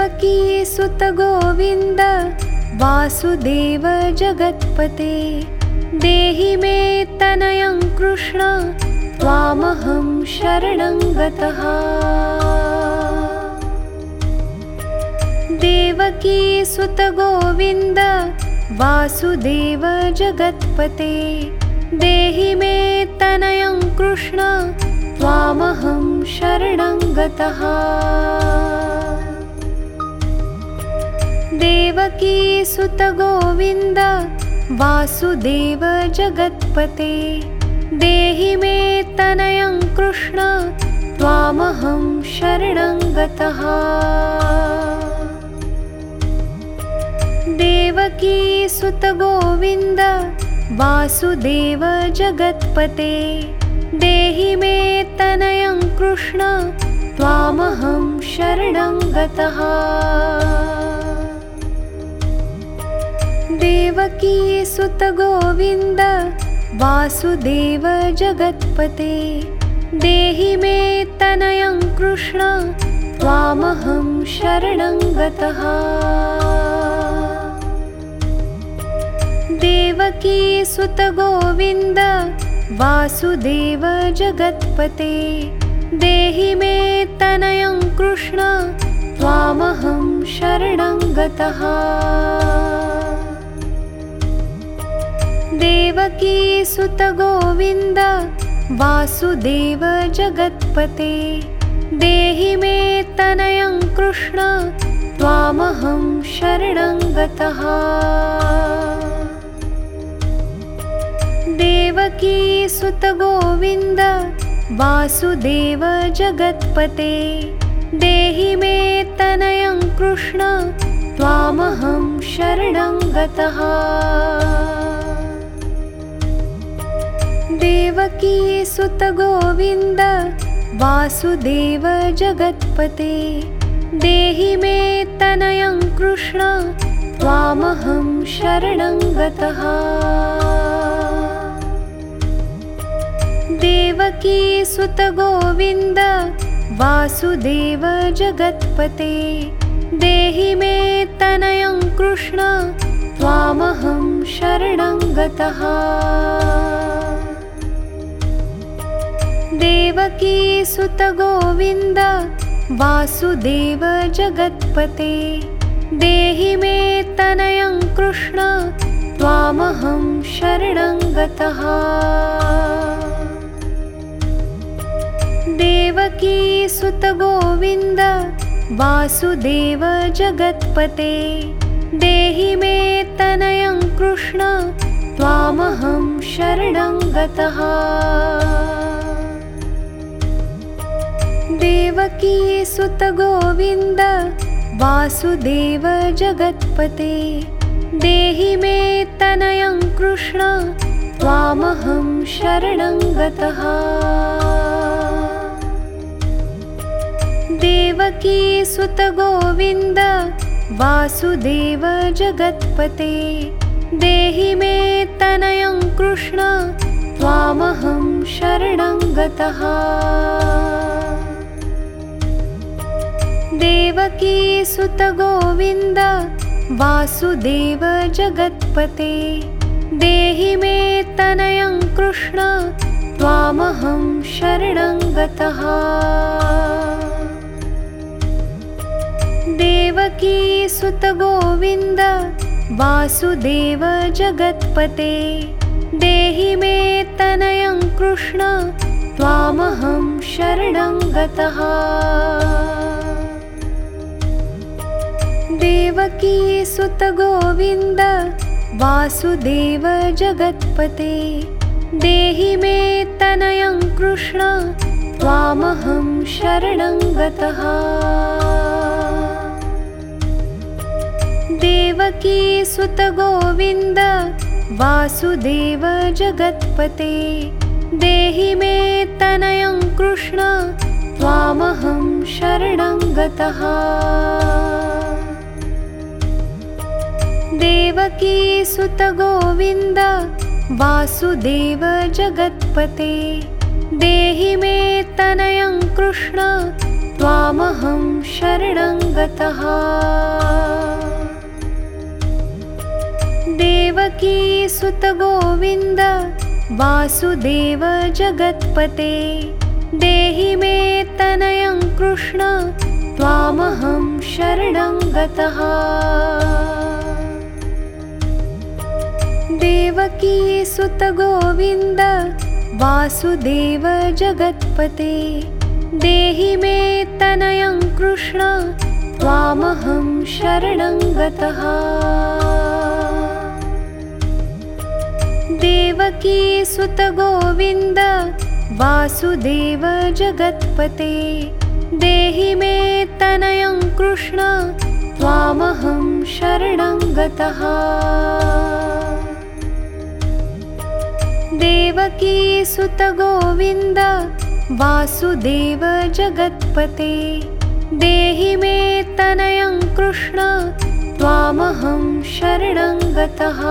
देवकी सुत गोविन्द वासुदेव जगत्पते देहि मे तनयं कृष्ण त्वामहं शरणं गतः। देवकी सुत गोविन्द वासुदेव जगत्पते देहि मे तनयं कृष्ण त्वामहं शरणं गतः। देवकी सुत गोविन्द वासुदेव जगत्पते देहि मे तनयं कृष्ण त्वामहं शरणं गतः। देवकी सुत गोविन्द वासुदेव जगत्पते देहि मे तनयं कृष्ण त्वामहं शरणं गतः। देवकी सुत गोविन्द वासुदेव जगत्पते देहि मे तनयं कृष्ण त्वामहं शरणं गतः। देवकी सुत गोविन्द वासुदेव जगत्पते देहि मे तनयं कृष्ण त्वामहं शरणं गतः। देवकी सुत गोविन्द वासुदेव जगत्पते देहि मे तनयं कृष्ण त्वामहं शरणं गतः। देवकी सुत गोविन्द वासुदेव जगत्पते देहि मे तनयं कृष्ण त्वामहं शरणं गतः। देवकी सुत गोविन्द वासुदेव जगत्पते देहि मे तनयं कृष्ण त्वामहं शरणं गतः। देवकी सुत गोविन्द वासुदेव जगत्पते देहि मे तनयं कृष्ण त्वामहं शरणं गतः। देवकी सुत गोविन्द वासुदेव जगत्पते देहि मे तनयं कृष्ण त्वामहं शरणं गतः। देवकी सुत गोविन्द वासुदेव जगत्पते देहि मे तनयं कृष्ण त्वामहं शरणं गतः। देवकी सुत गोविन्द वासुदेव जगत्पते देहि मे तनयं कृष्ण त्वामहं शरणं गतः। देवकी सुत गोविन्द वासुदेव जगत्पते देहि मे तनयं कृष्ण त्वामहं शरणं गतः। देवकी सुत गोविन्द वासुदेव जगत्पते देहि मे तनयं कृष्ण त्वामहं शरणं गतः। देवकी सुत गोविन्द वासुदेव जगत्पते देहि मे तनयं कृष्ण त्वामहं शरणं गतः। देवकी सुत गोविन्द वासुदेव जगत्पते देहि मे तनयं कृष्ण त्वामहं शरणं गतः। देवकी सुत गोविन्द वासुदेव जगत्पते देहि मे तनयं कृष्ण त्वामहं शरणं गतः। देवकी सुत गोविन्द वासुदेव जगत्पते देहि मे तनयं कृष्ण त्वामहं शरणं गतः। देवकी सुत गोविन्द वासुदेव जगत्पते, देहि मे तनयं कृष्ण त्वामहं शरणं गतः। देवकी सुत गोविन्द वासुदेव जगत्पते, देहि मे तनयं कृष्ण त्वामहं शरणं गतः। देवकी सुत गोविन्द वासुदेव जगत्पते, देहि मे तनयं कृष्ण त्वामहं शरणं गतः। देवकी सुत गोविन्द वासुदेव जगत्पते, देहि मे तनयं कृष्ण त्वामहं शरणं गतः।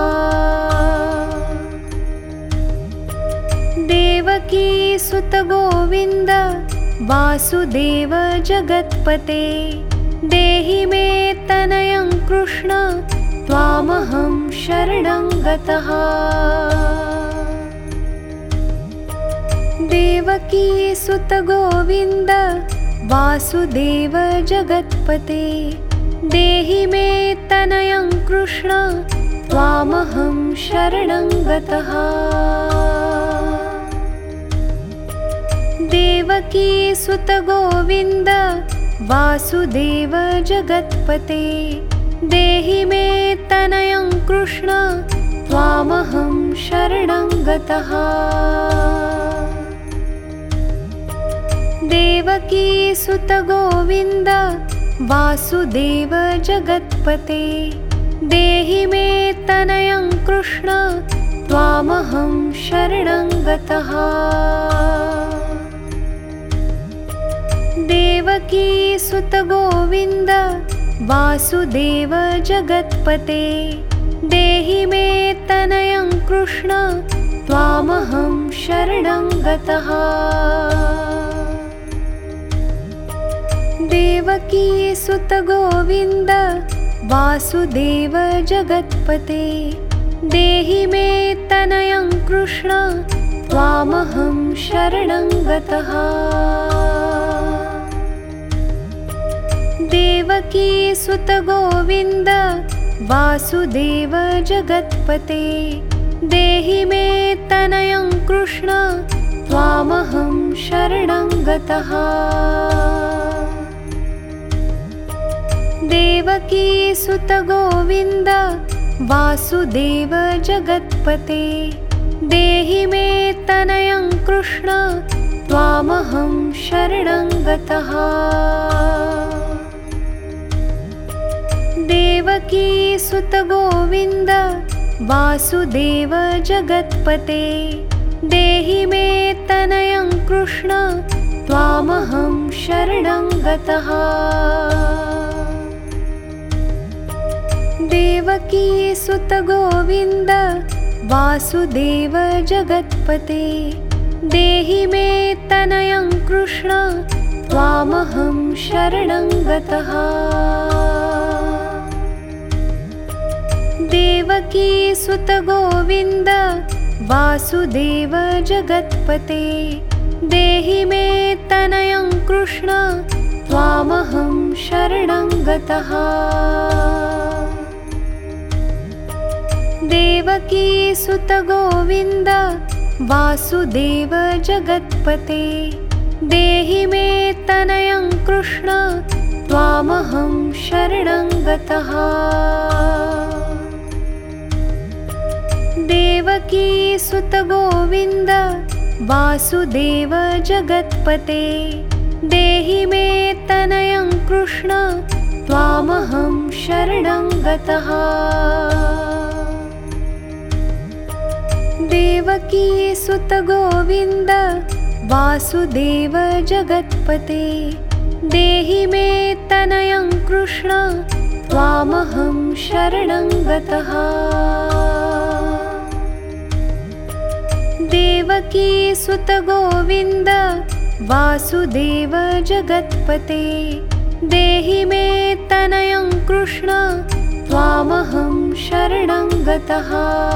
देवकी सुत गोविन्द वासुदेव जगत्पते, देहि मे तनयं कृष्ण त्वामहं शरणं गतः। देवकी सुत गोविन्द वासुदेव जगत्पते, देहि मे तनयं कृष्ण त्वामहं शरणं गतः। देवकी सुत गोविन्द वासुदेव जगत्पते, देहि मे तनयं कृष्ण त्वामहं शरणं गतः। देवकी सुत गोविन्द वासुदेव जगत्पते, देहि मे तनयं कृष्ण त्वामहं शरणं गतः। देवकी सुत गोविन्द वासुदेव जगत्पते, देहि मे तनयं कृष्ण त्वामहं शरणं गतः। देवकी सुत गोविन्द वासुदेव जगत्पते, देहि मे तनयं कृष्ण त्वामहं शरणं गतः। देवकी सुत गोविन्द वासुदेव जगत्पते, देहि मे तनयं कृष्ण त्वामहं शरणं गतः। देवकी सुत गोविन्द वासुदेव जगत्पते, देहि मे तनयं कृष्ण त्वामहं शरणं गतः। देवकी सुत गोविन्द वासुदेव जगत्पते, देहि मे तनयं कृष्ण त्वामहं शरणं गतः। देवकी सुत गोविन्द वासुदेव जगत्पते, देहि मे तनयं कृष्ण त्वामहं शरणं गतः। देवकी सुत गोविन्द वासुदेव जगत्पते, देहि मे तनयं कृष्ण त्वामहं शरणं गतः। देवकी सुत गोविन्द वासुदेव जगत्पते, देहि मे तनयं कृष्ण त्वामहं शरणं गतः। देवकी सुत गोविन्द वासुदेव जगत्पते, देहि मे तनयं कृष्ण त्वामहं शरणं गतः। देवकी सुत गोविन्द वासुदेव जगत्पते, देहि मे तनयं कृष्ण त्वामहं शरणं गतः। देवकी सुत गोविन्द वासुदेव जगत्पते देहि मे तनयं कृष्ण त्वामहं शरणं गतः।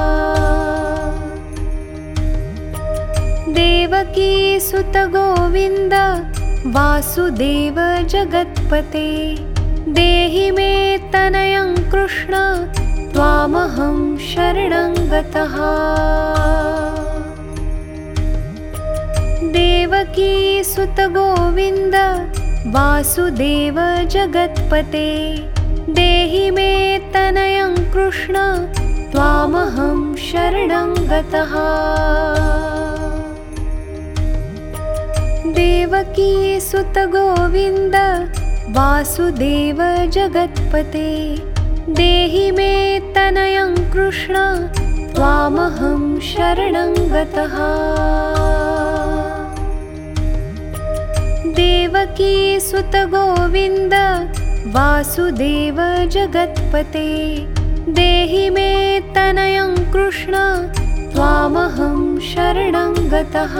देवकी सुत गोविन्द वासुदेव जगत्पते देहि मे तनयं कृष्ण त्वामहं शरणं गतः। देवकी सुत गोविन्द वासुदेव जगत्पते देहि मे तनयं कृष्ण त्वामहं शरणं गतः। देवकी सुत गोविन्द वासुदेव जगत्पते देहि मे तनयं कृष्ण त्वामहं शरणं गतः। देवकी सुत गोविन्द वासुदेव जगत्पते देहि मे तनयं कृष्ण त्वामहं शरणं गतः।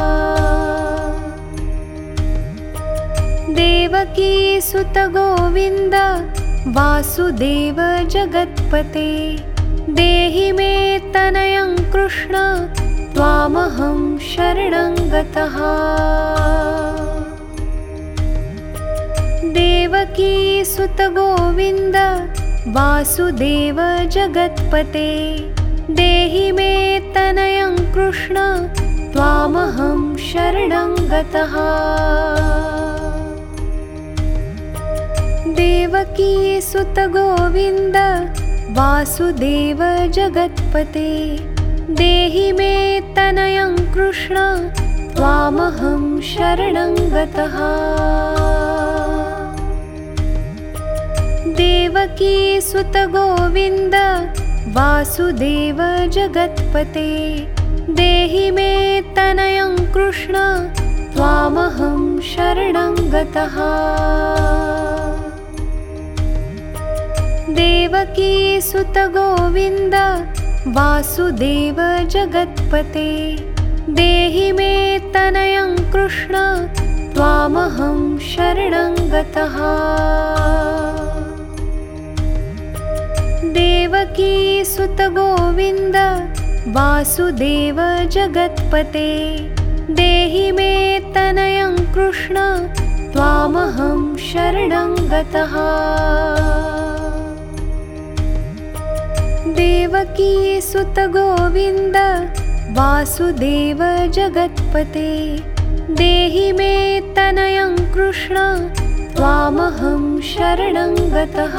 देवकी सुत गोविन्द वासुदेव जगत्पते देहि मे तनयं कृष्ण त्वामहं शरणं गतः। देवकी सुत गोविन्द वासुदेव जगत्पते देहि मे तनयं कृष्ण त्वामहं शरणं गतः। देवकी सुत गोविन्द वासुदेव जगत्पते देहि मे तनयं कृष्ण त्वामहं शरणं गतः। देवकी सुत गोविन्द वासुदेव जगत्पते देहि मे तनयं कृष्ण त्वामहं शरणं गतः। देवकी सुत गोविन्द वासुदेव जगत्पते देहि मे तनयं कृष्ण त्वामहं शरणं गतः। देवकी सुत गोविन्द वासुदेव जगत्पते देहि मे तनयं कृष्ण त्वामहं शरणं गतः। देवकी सुत गोविन्द वासुदेव जगत्पते देहि मे तनयं कृष्ण त्वामहं शरणं गतः।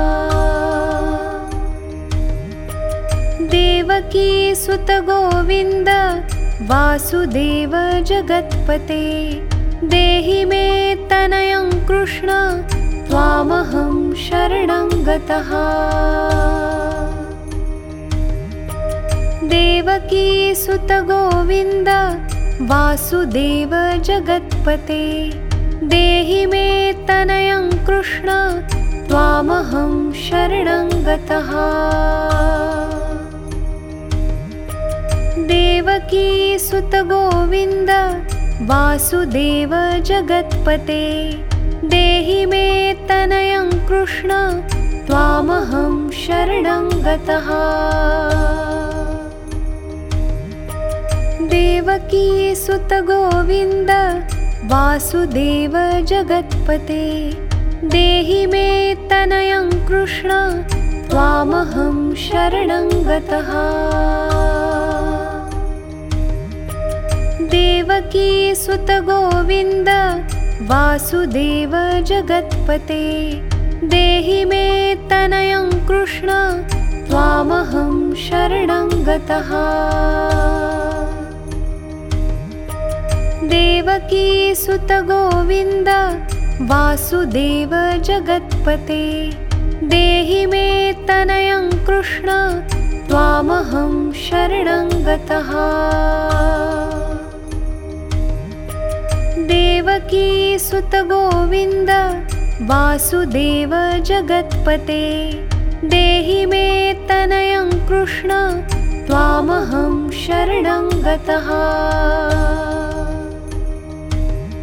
देवकी सुत गोविन्द वासुदेव जगत्पते देहि मे तनयं कृष्ण त्वामहं शरणं गतः। देवकी सुत गोविन्द वासुदेव जगत्पते देहि मे तनयं कृष्ण त्वामहं शरणं गतः। देवकी सुत गोविन्द वासुदेव जगत्पते देहि मे तनयं कृष्ण त्वामहं शरणं गतः। देवकी सुत गोविन्द वासुदेव जगत्पते देहि मे तनयं कृष्ण त्वामहं शरणं गतः। देवकी सुत गोविन्द वासुदेव जगत्पते देहि मे तनयं कृष्ण त्वामहं शरणं गतः। देवकी सुत गोविन्द वासुदेव जगत्पते देहि मे तनयं कृष्ण त्वामहं शरणं गतः। देवकी सुत गोविन्द वासुदेव जगत्पते देहि मे तनयं कृष्ण त्वामहं शरणं गतः।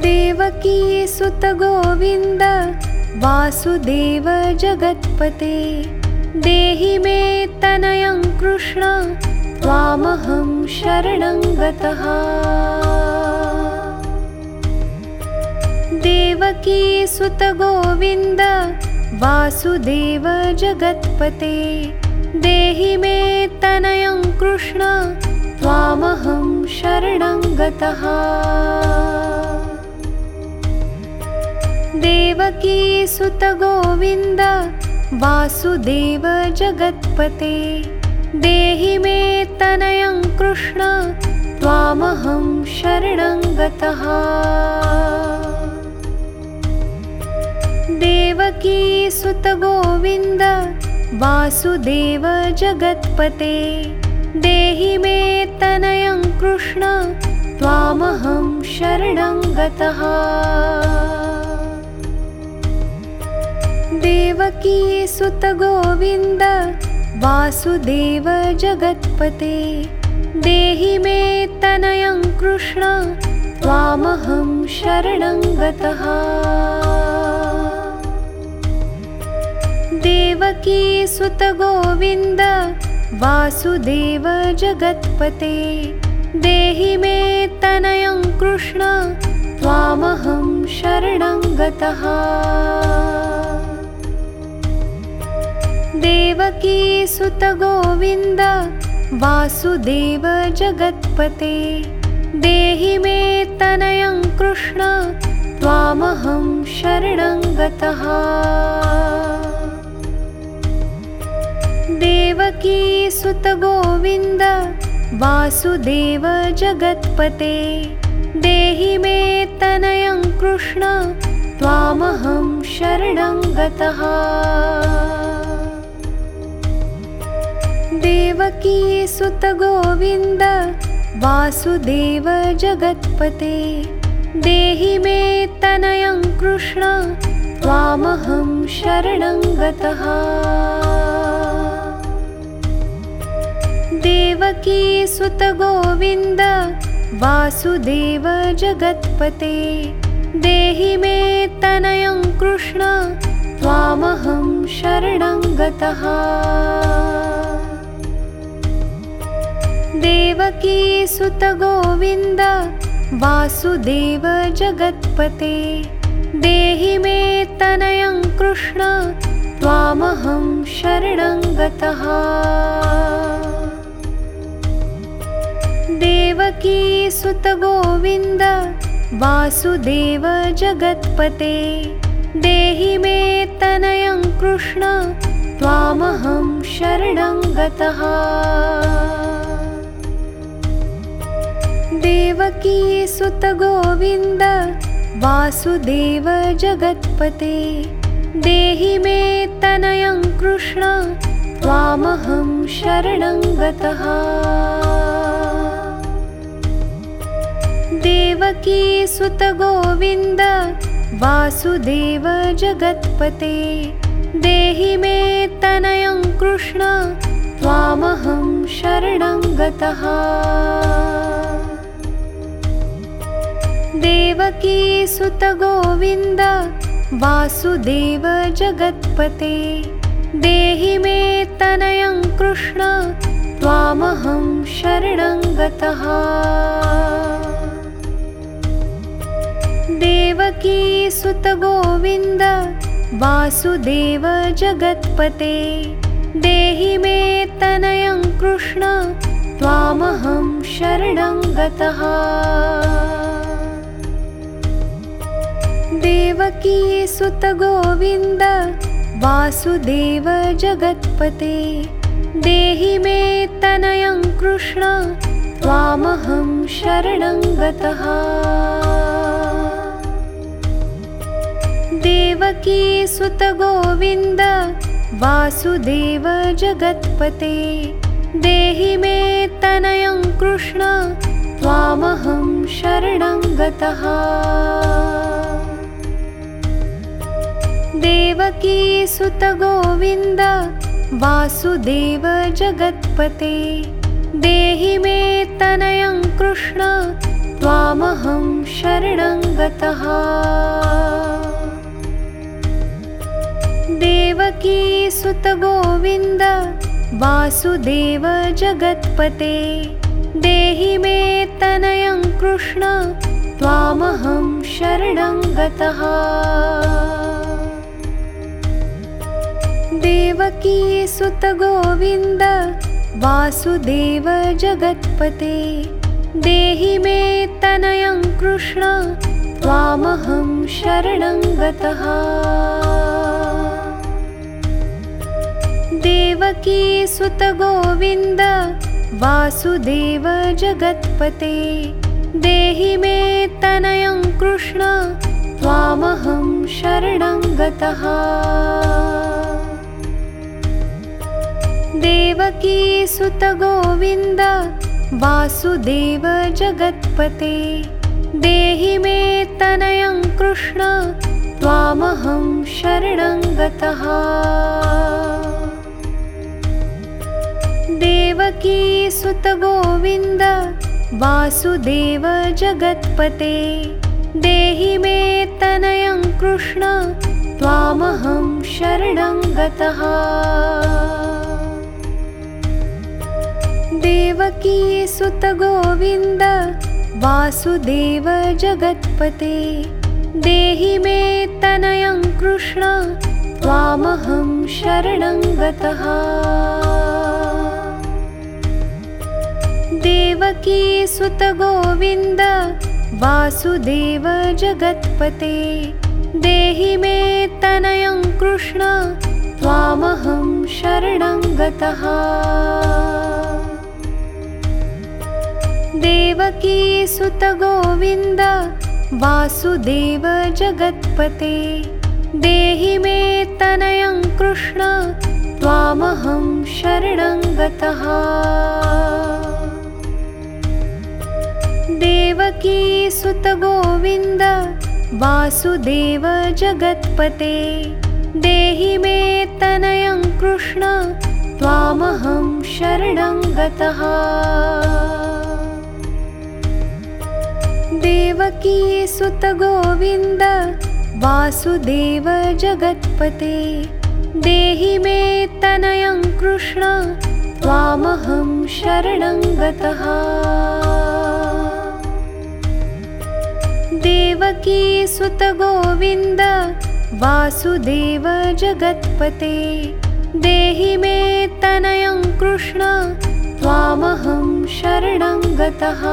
देवकी सुत गोविन्द वासुदेव जगत्पते देहि मे तनयं कृष्ण त्वामहं शरणं गतः। देवकी सुत गोविन्द वासुदेव जगत्पते देहि मे तनयं कृष्ण त्वामहं शरणं गतः। देवकी सुत गोविन्द वासुदेव जगत्पते देहि मे तनयं कृष्ण त्वामहं शरणं गतः। देवकी सुत गोविन्द वासुदेव जगत्पते देहि मे तनयं कृष्ण त्वामहं शरणं गतः। देवकी सुत गोविन्द वासुदेव जगत्पते देहि मे तनयं कृष्ण त्वामहं शरणं गतः। देवकी सुत गोविन्द वासुदेव जगत्पते देहि मे तनयं कृष्ण त्वामहं शरणं गतः। देवकी सुत गोविन्द वासुदेव जगत्पते देहि मे तनयं कृष्ण त्वामहं शरणं गतः। देवकी सुत गोविन्द वासुदेव जगत्पते देहि मे तनयं कृष्ण त्वामहं शरणं गतः। देवकी सुत गोविन्द वासुदेव जगत्पते देहि मे तनयं कृष्ण त्वामहं शरणं गतः। देवकी सुत गोविन्द वासुदेव जगत्पते देहि मे तनयं कृष्ण त्वामहं शरणं गतः। देवकी सुत गोविन्द वासुदेव जगत्पते देहि मे तनयं कृष्ण त्वामहं शरणं गतः। देवकी सुत गोविन्द वासुदेव जगत्पते देहि मे तनयं कृष्ण त्वामहं शरणं गतः। देवकी सुत गोविन्द वासुदेव जगत्पते देहि मे तनयं कृष्ण त्वामहं शरणं गतः। देवकी सुत गोविन्द वासुदेव जगत्पते देहि मे तनयं कृष्ण त्वामहं शरणं गतः। देवकी सुत गोविन्द वासुदेव जगत्पते देहि मे तनयं कृष्ण त्वामहं शरणं गतः। देवकी सुत गोविन्द वासुदेव जगत्पते देहि मे तनयं कृष्ण त्वामहं शरणं गतः। देवकी सुत गोविन्द वासुदेव जगत्पते देहि मे तनयं कृष्ण त्वामहं शरणं गतः। देवकी सुत गोविन्द वासुदेव जगत्पते देहि मे तनयं कृष्ण त्वामहं शरणं गतः। देवकी सुत गोविन्द वासुदेव जगत्पते देहि मे तनयं कृष्ण त्वामहं शरणं गतः। देवकीसुत गोविन्द वासुदेव जगत्पते, देहि मे तनयं कृष्ण त्वामहं शरणं गतः। देवकीसुत गोविन्द वासुदेव जगत्पते, देहि मे तनयं कृष्ण त्वामहं शरणं गतः। देवकीसुत गोविन्द वासुदेव जगत्पते, देहि मे तनयं कृष्ण त्वामहं शरणं गतः। देवकीसुत गोविन्द वासुदेव जगत्पते, देहि मे तनयं कृष्ण त्वामहं शरणं गतः। देवकीसुत गोविन्द वासुदेव जगत्पते, देहि मे तनयं कृष्ण त्वामहं शरणं गतः। देवकीसुत गोविन्द वासुदेव जगत्पते, देहि मे तनयं कृष्ण त्वामहं शरणं गतः। देवकीसुत गोविन्द वासुदेव जगत्पते, देहि मे तनयं कृष्ण त्वामहं शरणं गतः। देवकीसुत गोविन्द वासुदेव जगत्पते, देहि मे तनयं कृष्ण त्वामहं शरणं गतः। देवकीसुत गोविन्द वासुदेव जगत्पते, देहि मे तनयं कृष्ण त्वामहं शरणं गतः। देवकीसुत गोविन्द वासुदेव जगत्पते, देहि मे तनयं कृष्ण त्वामहं शरणं गतः। देवकीसुत गोविन्द वासुदेव जगत्पते, देहि मे तनयं कृष्ण त्वामहं शरणं गतः।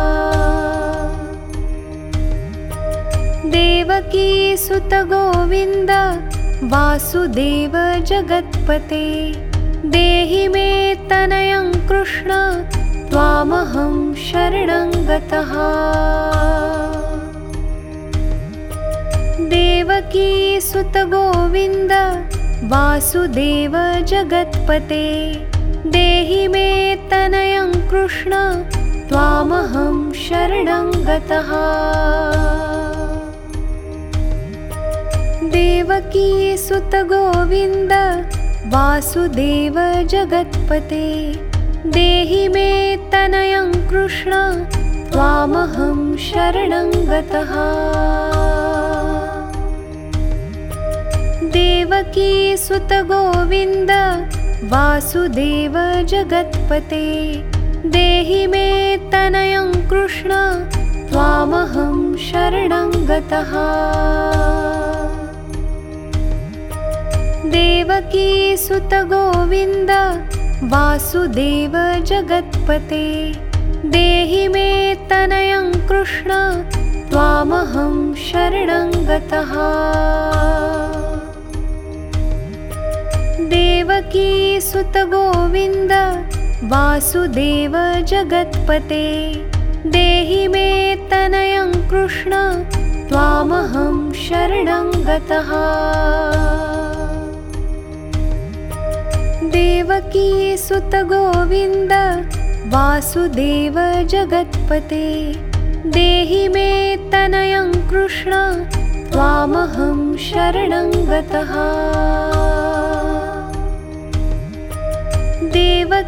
देवकीसुत गोविन्द वासुदेव जगत्पते, देहि मे तनयं कृष्ण त्वामहं शरणं गतः। देवकीसुत गोविन्द वासुदेव जगत्पते, देहि मे तनयं कृष्ण त्वामहं शरणं गतः। देवकीसुत गोविन्द वासुदेव जगत्पते, देहि मे तनयं कृष्ण त्वामहं शरणं गतः। देवकीसुत गोविन्द वासुदेव जगत्पते, देहि मे तनयं कृष्ण त्वामहं शरणं गतः। देवकीसुत गोविन्द वासुदेव जगत्पते, देहि मे तनयं कृष्ण त्वामहं शरणं गतः। देवकीसुत गोविन्द वासुदेव जगत्पते, देहि मे तनयं कृष्ण त्वामहं शरणं गतः। देवकीसुत गोविन्द वासुदेव जगत्पते, देहि मे तनयं कृष्ण त्वामहं शरणं गतः।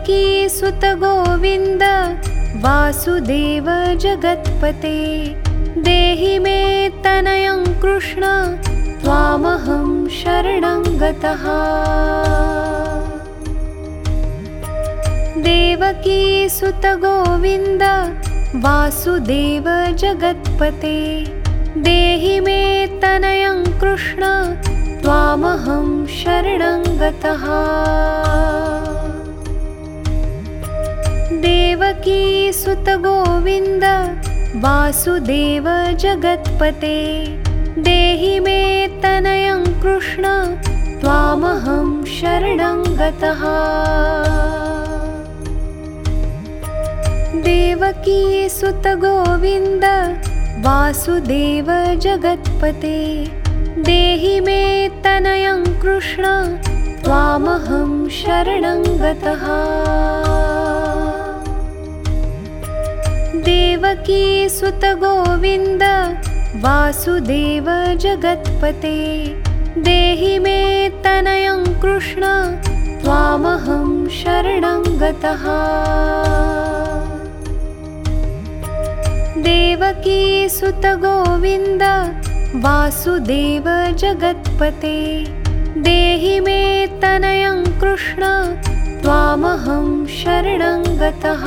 देवकीसुत गोविन्द वासुदेव जगत्पते, देहि मे तनयं कृष्ण त्वामहं शरणं गतः। देवकी सुत गोविन्द वासुदेव जगत्पते देहि मे तनयं कृष्ण त्वामहं शरणं गतः। देवकी सुत गोविन्द वासुदेव जगत्पते देहि मे तनयं कृष्ण त्वामहं शरणं गतः। देवकी सुत गोविन्द वासुदेव जगत्पते देहि मे तनयं कृष्ण त्वामहं शरणं गतः। देवकी सुत गोविन्द वासुदेव जगत्पते देहि मे तनयं कृष्ण त्वामहं शरणं गतः। देवकी सुत गोविन्द वासुदेव जगत्पते देहि मे तनयं कृष्ण त्वामहं शरणं गतः।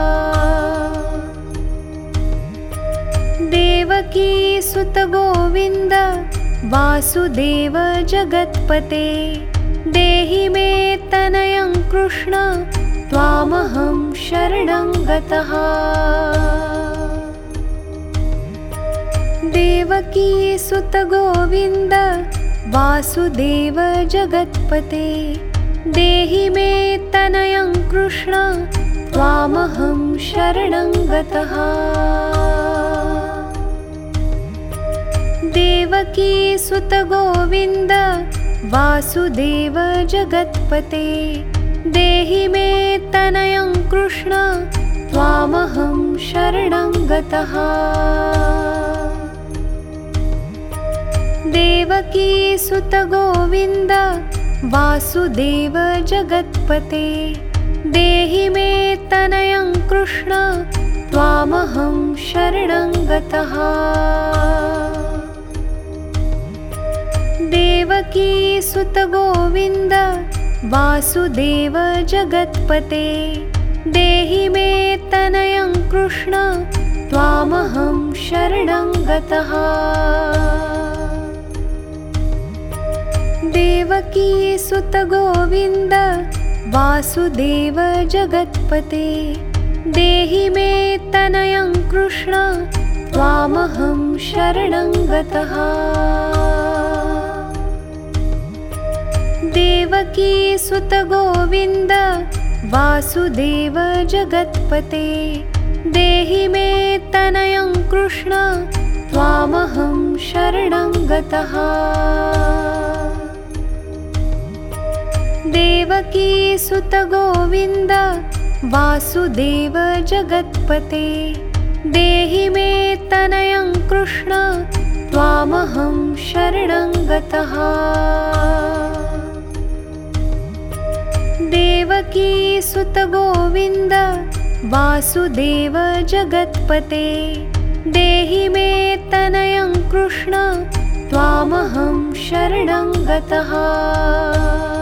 देवकी सुत गोविन्द वासुदेव जगत्पते देहि मे तनयं कृष्ण त्वामहं शरणं गतः। देवकी सुत गोविन्द वासुदेव जगत्पते देहि मे तनयं कृष्ण त्वामहं शरणं गतः। देवकी सुत गोविन्द वासुदेव जगत्पते देहि मे तनयं कृष्ण त्वामहं शरणं गतः। देवकी सुत गोविन्द वासुदेव जगत्पते देहि मे तनयं कृष्ण त्वामहं शरणं गतः। देवकी सुत गोविन्द वासुदेव जगत्पते देहि मे तनयं कृष्ण त्वामहं शरणं गतः। देवकी सुत गोविन्द वासुदेव जगत्पते देहि मे तनयं कृष्ण त्वामहं शरणं गतः। देवकी सुत गोविन्द वासुदेव जगत्पते देहि मे तनयं कृष्ण त्वामहं शरणं गतः। देवकी सुत गोविन्द वासुदेव जगत्पते देहि मे तनयं कृष्ण त्वामहं शरणं गतः। देवकी सुत गोविन्द वासुदेव जगत्पते देहि मे तनयं कृष्ण त्वामहं शरणं गतः। देवकी सुत गोविन्द वासुदेव जगत्पते देहि मे तनयं कृष्ण त्वामहं शरणं गतः। देवकी सुत गोविन्द वासुदेव जगत्पते देहि मे तनयं कृष्ण त्वामहं शरणं गतः। देवकी सुत गोविन्द वासुदेव जगत्पते देहि मे तनयं कृष्ण त्वामहं शरणं गतः।